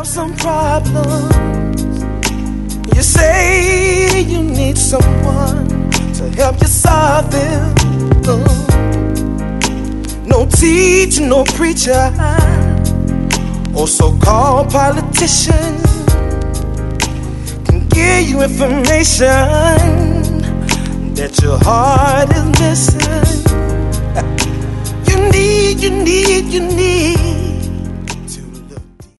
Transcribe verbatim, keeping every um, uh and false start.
some problems. You say you need someone to help you solve them. Oh. No teacher, no preacher, or so-called politician can give you information that your heart is missing. You need, you need, you need